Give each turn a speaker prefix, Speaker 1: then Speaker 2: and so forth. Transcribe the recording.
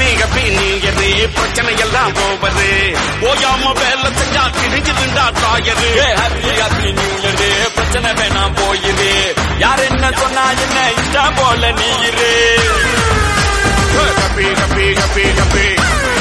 Speaker 1: ஹப்பி நீயரு பிரச்சனை எல்லாம் போவது ஓயாம வேலை செஞ்சா கிழிஞ்சிருந்தா தாயரு
Speaker 2: ஹாப்பி நியூ இயர் பிரச்சனை வேணாம் போயிரு யார் என்ன சொன்னா என்ன இஷ்டம் போல நீ இரு
Speaker 1: ஹப்பி ஹப்பி ஹப்பி ஹப்பி